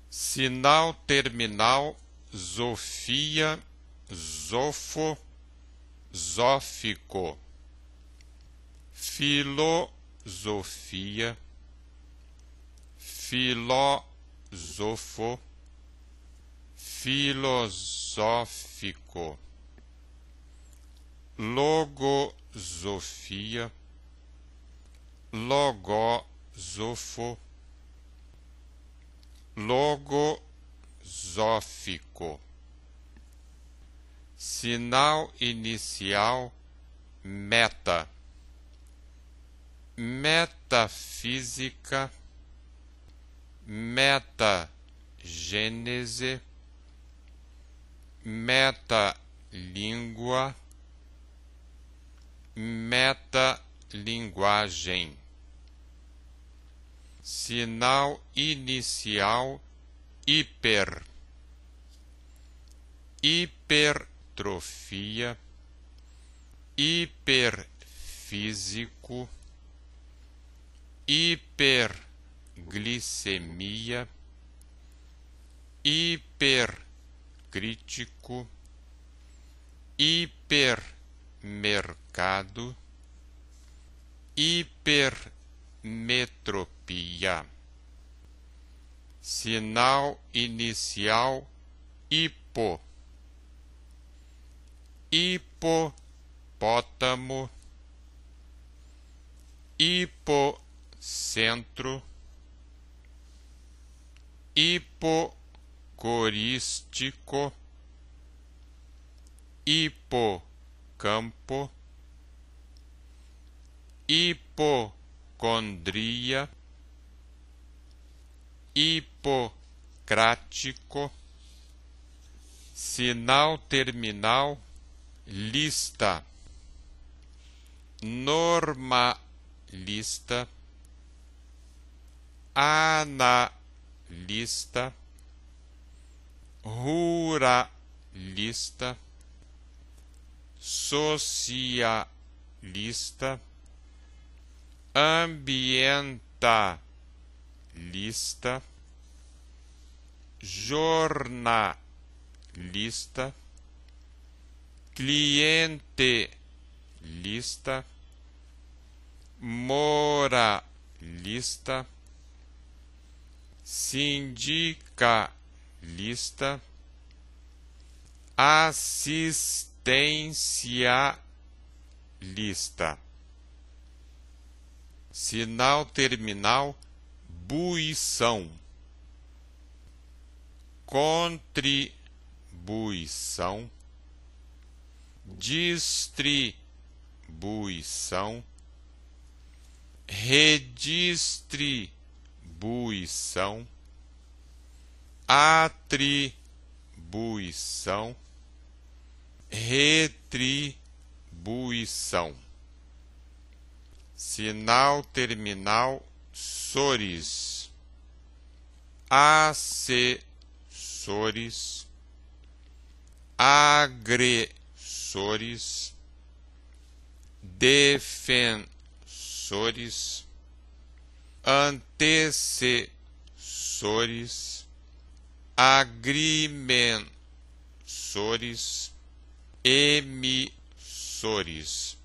Sinal terminal, zofia, zofo, zófico. Filosofia, filósofo, filosófico. Logosofia, logósofo, logosófico. Sinal inicial, meta. Metafísica, metagênese, metalíngua, metalinguagem. Sinal inicial, hiper. Hipertrofia, hiperfísico, hiperglicemia, hipercrítico, hipermercado, hipermetropia. Sinal inicial, hipo. Hipopótamo, hipocentro, hipocorístico, hipocampo, hipocondria, hipocrático. Sinal terminal, lista. Normalista, analista, ruralista, socialista, ambientalista, jornalista, clientelista, moralista, sindicalista, assistencialista. Sinal terminal, buição. Contribuição, distribuição, redistribuição, atribuição, retribuição. Sinal terminal, sores. Assessores, agressores, defensores, antecessores, agrimensores, emissores.